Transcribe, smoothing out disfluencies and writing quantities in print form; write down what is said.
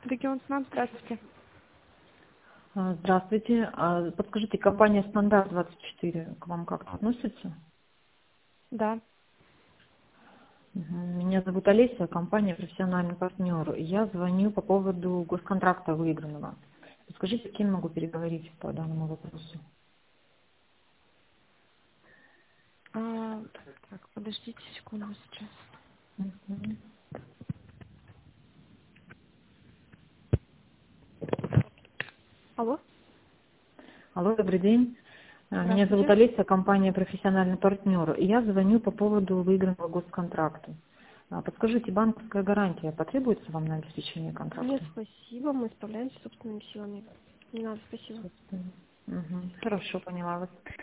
Регион СНАП, здравствуйте. Здравствуйте. Подскажите, компания «Стандарт-24» к вам как-то относится? Да. Меня зовут Олеся, компания «Профессиональный партнер». Я звоню по поводу госконтракта выигранного. Подскажите, с кем могу переговорить по данному вопросу? Так, подождите секунду сейчас. Мгм. Алло, Алло, добрый день. Меня зовут здравствуйте. Олеся, компания «Профессиональный партнер». И я звоню по поводу выигранного госконтракта. Подскажите, банковская гарантия потребуется вам на обеспечение Нет, контракта? спасибо, мы справляемся собственными силами. Не надо, спасибо. Хорошо, поняла вас.